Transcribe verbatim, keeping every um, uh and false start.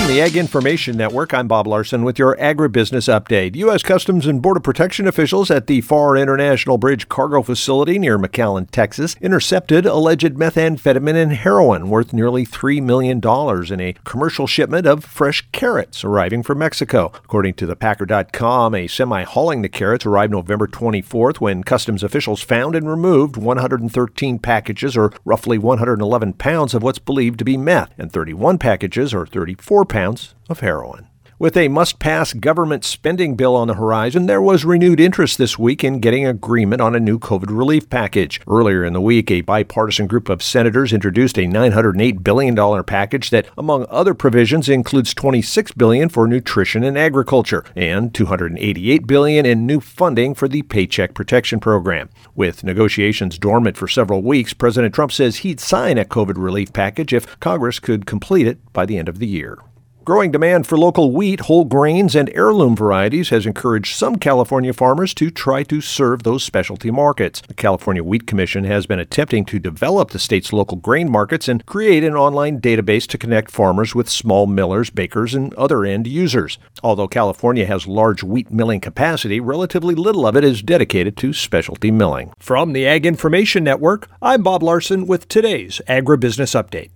From the Ag Information Network, I'm Bob Larson with your agribusiness update. U S. Customs and Border Protection officials at the Pharr International Bridge cargo facility near McAllen, Texas, intercepted alleged methamphetamine and heroin worth nearly three million dollars in a commercial shipment of fresh carrots arriving from Mexico. According to the Packer dot com, a semi hauling the carrots arrived November twenty-fourth when customs officials found and removed one hundred thirteen packages, or roughly one hundred eleven pounds of what's believed to be meth, and thirty-one packages, or thirty-four pounds of heroin. With a must-pass government spending bill on the horizon, there was renewed interest this week in getting agreement on a new COVID relief package. Earlier in the week, a bipartisan group of senators introduced a nine hundred eight billion dollars package that, among other provisions, includes twenty-six billion dollars for nutrition and agriculture and two hundred eighty-eight billion dollars in new funding for the Paycheck Protection Program. With negotiations dormant for several weeks, President Trump says he'd sign a COVID relief package if Congress could complete it by the end of the year. Growing demand for local wheat, whole grains, and heirloom varieties has encouraged some California farmers to try to serve those specialty markets. The California Wheat Commission has been attempting to develop the state's local grain markets and create an online database to connect farmers with small millers, bakers, and other end users. Although California has large wheat milling capacity, relatively little of it is dedicated to specialty milling. From the Ag Information Network, I'm Bob Larson with today's Agribusiness Update.